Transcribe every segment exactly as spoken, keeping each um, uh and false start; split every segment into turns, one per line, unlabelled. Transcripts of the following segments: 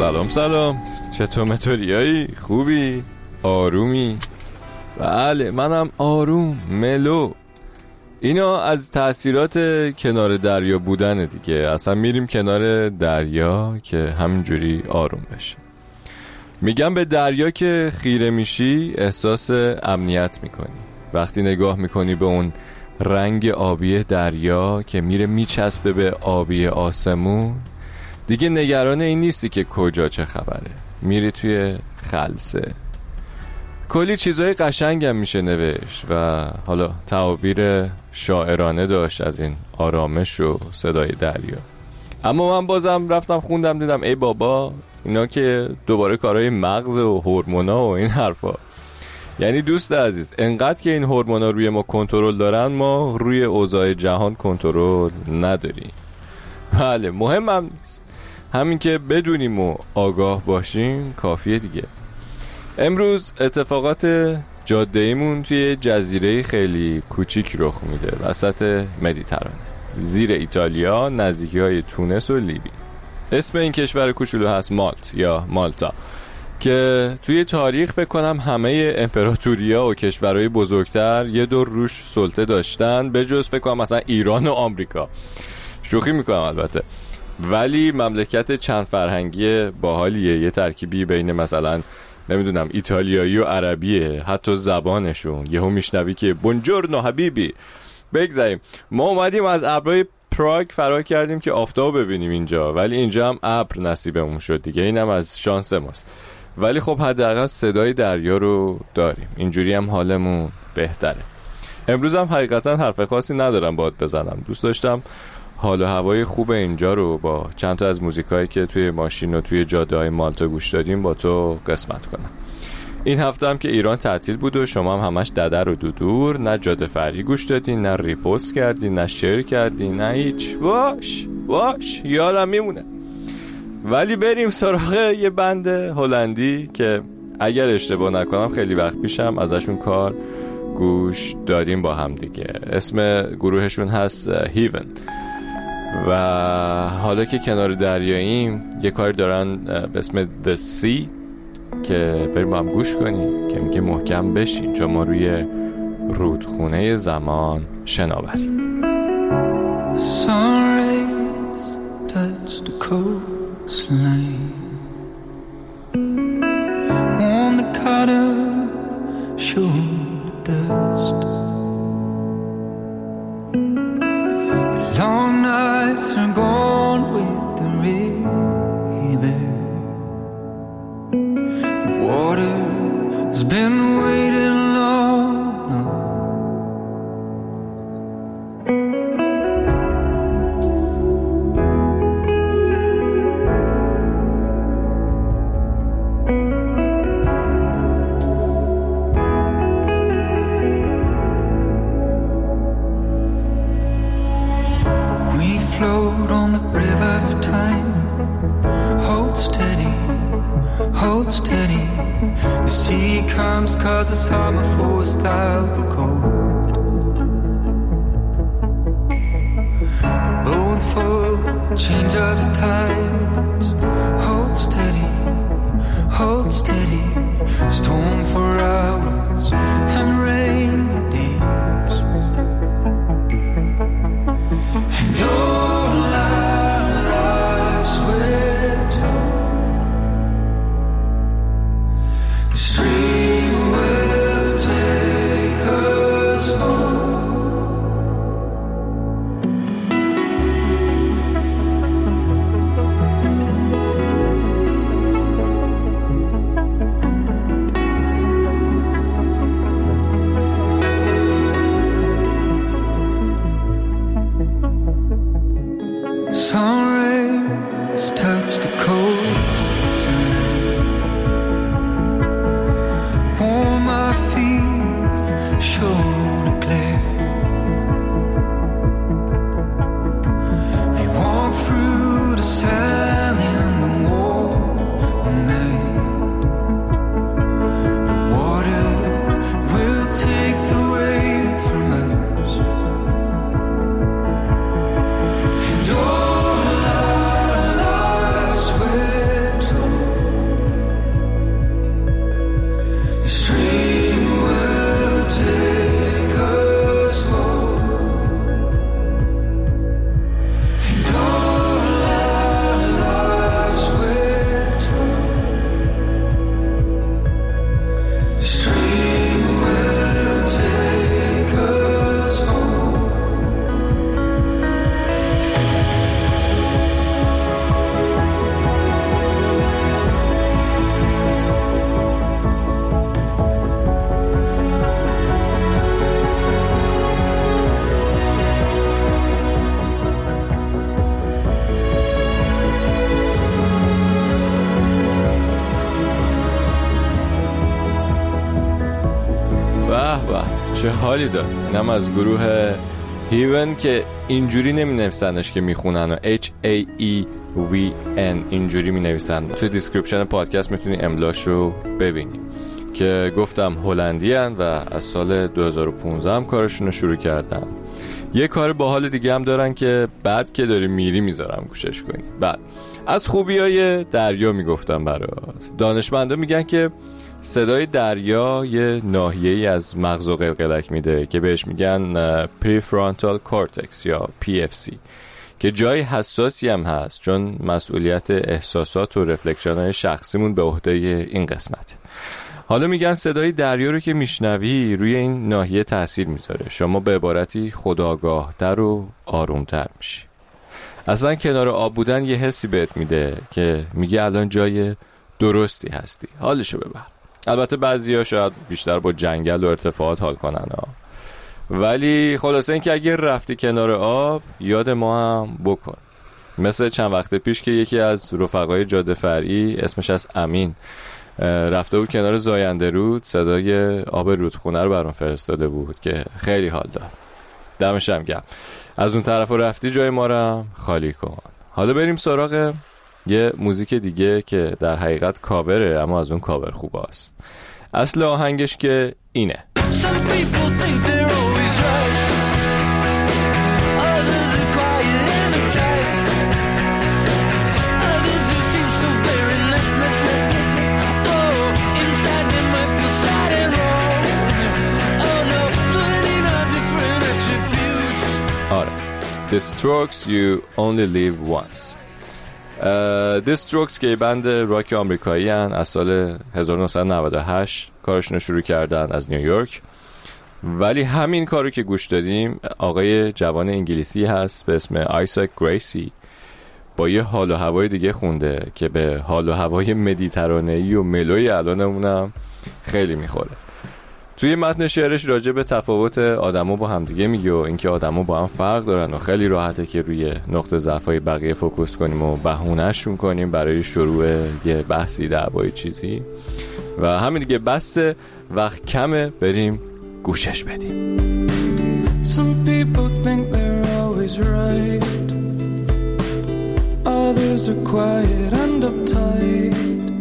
سلام سلام، چطور متوریایی؟ خوبی؟ آرومی؟ بله منم آروم ملو. اینا از تأثیرات کنار دریا بودن دیگه. اصلا میریم کنار دریا که همینجوری آروم بشیم. میگم به دریا که خیره میشی احساس امنیت میکنی. وقتی نگاه میکنی به اون رنگ آبی دریا که میره میچسبه به آبی آسمون، دیگه نگران این نیستی که کجا چه خبره. میری توی خلسه. کلی چیزای قشنگم میشه نوشت و حالا تعابیر شاعرانه داشت از این آرامش و صدای دریا. اما من بازم رفتم خوندم دیدم ای بابا اینا که دوباره کارهای مغز و هورمونا و این حرفا. یعنی دوست عزیز، انقدر که این هورمونا روی ما کنترل دارن، ما روی اوضاع جهان کنترل نداریم. بله مهم هم نیست، همین که بدونیم و آگاه باشیم کافیه دیگه. امروز اتفاقات جاده ایمون توی جزیره خیلی کوچیک رخ میده وسط مدیترانه، زیر ایتالیا، نزدیکی های تونس و لیبی. اسم این کشور کوچولو هست مالت یا مالتا، که توی تاریخ فکر کنم همه امپراتوریا و کشورهای بزرگتر یه دور روش سلطه داشتن، به جز فکر کنم مثلا ایران و آمریکا. شوخی میکنم البته، ولی مملکت چند فرهنگی باحالیه. یه ترکیبی بین مثلا نمیدونم ایتالیایی و عربیه، حتی زبانشون. یهو میشنوی که بونجورنو حبیبی. بگذاریم، ما اومدیم از ابرای پراگ فرار کردیم که آفتاب ببینیم اینجا، ولی اینجا هم ابر نصیبمون شد دیگه. اینم از شانس ماست. ولی خب حداقل صدای دریا رو داریم، اینجوری هم حالمون بهتره. امروز هم حقیقتا حرف خاصی ندارم باهات بزنم. دوست داشتم حال و هوای خوب اینجا رو با چند تا از موزیکایی که توی ماشین و توی جاده‌های مالتا گوش دادیم با تو قسمت کنم. این هفته هم که ایران تعطیل بود و شما هم همش ددر و دودور، نه جاده فرعی گوش دادین، نه ریپوست کردین، نه شیر کردین، نه هیچ. باش باش یادم میمونه. ولی بریم سراغ یه بند هلندی که اگر اشتباه نکنم خیلی وقت پیشم ازشون کار گوش دادیم با هم دیگه. اسم گروهشون هست هیون و حالا که کنار دریاییم یه کار دارن به اسم The Sea که بریم با هم گوش کنیم که میگه محکم بشین چون ما روی رودخونه زمان شناوریم.
Sun rays touch the coastline, on the cotton show dust. The long nights are gone with the river. The water's been waiting long. Float on the river of time. Hold steady, hold steady. The sea comes cause the summer flows without the cold. The boat full, the change of the tides. Hold steady, hold steady. Storm for hours and rain days. And all our lives we're told the stream will take us home. Sun rays touch the coastline, warm my feet, shoulder glare. We walk through the sand in the warm night. The water will take the weight from us. And all
چه حالی داد. اینم از گروه هیون که اینجوری نمی نویسنش که میخونن و H A E V N اینجوری می نویسن. توی دیسکریپشن پادکست میتونی املاش رو ببینی که گفتم هلندی هن و از سال دو هزار و پانزده هم کارشون رو شروع کردن. یه کار باحال دیگه هم دارن که بعد که داری میری میذارم گوشش کنی. بعد از خوبیای دریا میگفتم برات. دانشمندا میگن که صدای دریا یه ناحیه‌ای از مغز و قلقلک میده که بهش میگن پریفرانتال کورتکس یا پی اف سی که جای حساسی هم هست چون مسئولیت احساسات و رفلکشن‌های شخصیمون به عهده این قسمت. حالا میگن صدای دریا رو که میشنوی روی این ناحیه تاثیر میذاره. شما به عبارتی خودآگاه‌تر و آرومتر میشی. اصلا کنار آب بودن یه حسی بهت میده که میگه الان جای درستی هستی، حالشو ببر. البته بعضیا شاید بیشتر با جنگل و ارتفاعات حال کنن ها. ولی خلاصه این که اگه رفتی کنار آب یاد ما هم بکن. مثل چند وقت پیش که یکی از رفقای جاده فرعی اسمش از امین رفته بود کنار زاینده رود، صدای آب رودخونه رو برام فرستاده بود که خیلی حال داد. دمش هم گرم. از اون طرف رفتی جای ما رو خالی کن. حالا بریم سراغ یه موزیک دیگه که در حقیقت کاوره اما از اون کاور خوب است. اصل آهنگش که اینه. آره The Strokes You Only Live Once. The Strokes که بند راک آمریکایی هن، از سال هزار و نهصد و نود و هشت کارشون رو شروع کردن از نیویورک. ولی همین کارو که گوش دادیم آقای جوان انگلیسی هست به اسم آیزک گریسی با یه حال و هوای دیگه خونده که به حال و هوای مدیترانه‌ای و ملوی الانمونم خیلی میخوره. توی متن شعرش راجع به تفاوت آدما با هم دیگه میگه و اینکه آدما با هم فرق دارن و خیلی راحته که روی نقطه ضعف‌های بقیه فوکوس کنیم و بهونه‌شون کنیم برای شروع یه بحثی دعوای چیزی. و همین دیگه، بس وقت کمه، بریم گوشش بدیم.
Some people think they're always right. Others are quiet and uptight.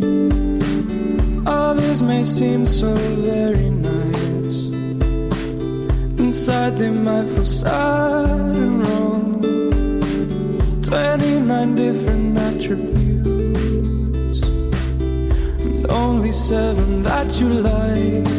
Others may seem so very nice. Inside they might feel sad and wrong. Twenty-nine different attributes and only seven that you like.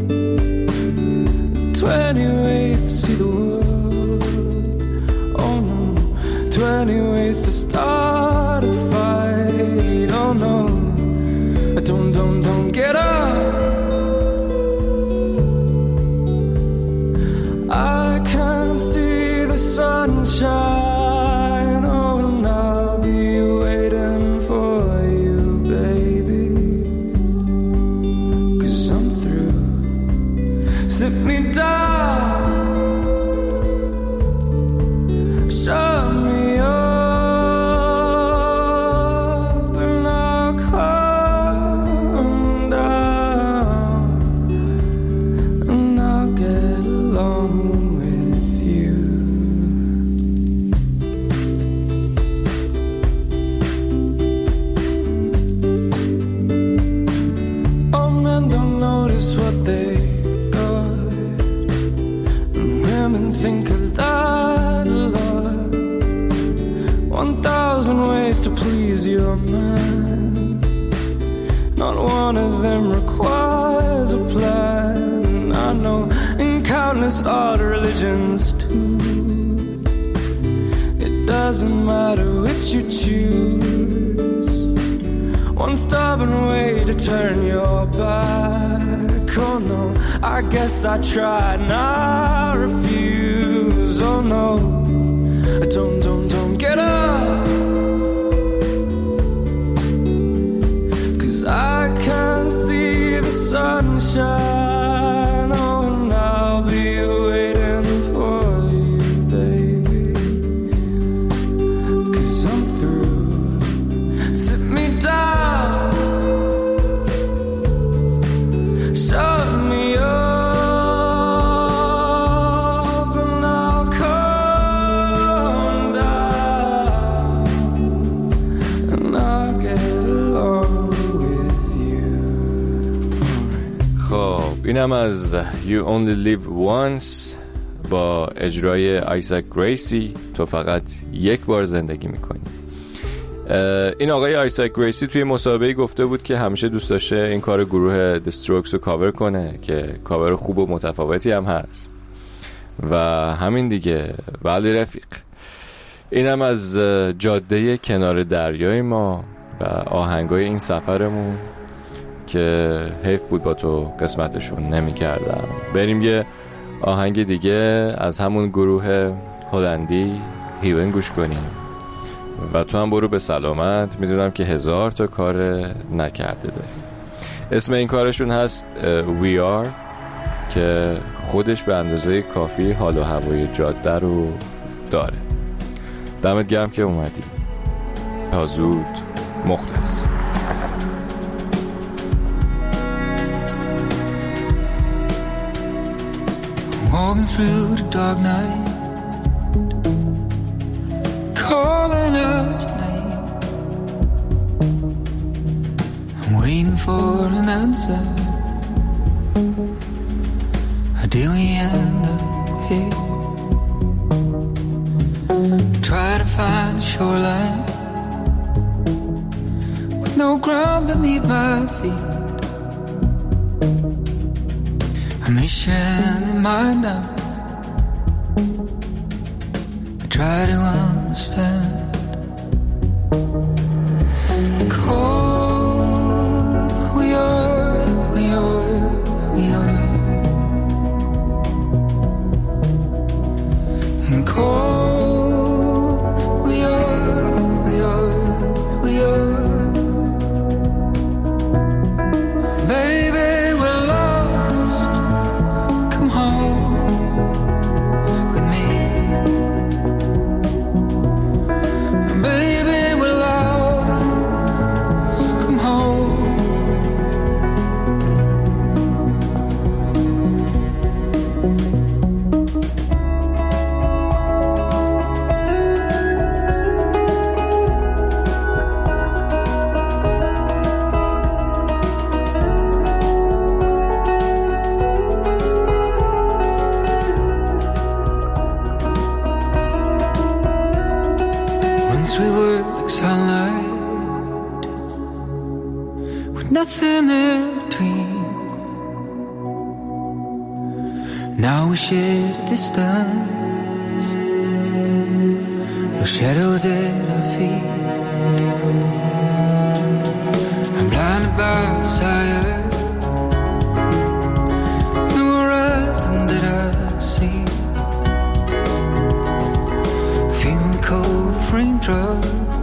Twenty ways to see the world. Oh no. Twenty ways to start a fight. Oh no. Don't, don't, don't get up. I can't see the sunshine. Oh, and I'll be waiting for you, baby. 'Cause I'm through. Sit me down. Shut me up. What they got, and women think of that a lot. One thousand ways to please your man. Not one of them requires a plan. I know in countless other religions too. It doesn't matter which you choose. One stubborn way to turn your back. Oh no, I guess I tried and I refuse. Oh no, don't, don't, don't get up. 'Cause I can't see the sunshine. Oh, and I'll be waiting for you, baby. 'Cause I'm through. Sit me down. Shut me up.
اینم از You Only Live Once با اجرای آیزک گریسی. تو فقط یک بار زندگی میکنی. این آقای آیزک گریسی توی مسابقه گفته بود که همیشه دوست داشته این کار گروه The Strokes رو کاور کنه که کاور خوب و متفاوتی هم هست و همین دیگه. ولی رفیق، اینم از جاده کنار دریای ما و آهنگای این سفرمون که حیف بود با تو قسمتشون نمی کردم. بریم یه آهنگ دیگه از همون گروه هلندی هیون گوش کنیم و تو هم برو به سلامت. میدونم که هزار تا کار نکرده داری. اسم این کارشون هست We Are که خودش به اندازه کافی حال و هوای جاده رو داره. دمت گرم که اومدی. تا زود، مخلص.
Walking through the dark night, calling out your name. I'm waiting for an answer. How do we end up here? Try to find a shoreline with no ground beneath my feet. A mission in mind now. I try to understand. Cold, we are, we are, we are. And cold, we are, we are, we are. Baby, we're lost. Come home with me. Baby, we're lost. Come home. Once we were like sunlight with nothing in between. Now we share a distance, no shadows at our feet. I'm blinded by desire, no horizon that I see. Feel the cold raindrops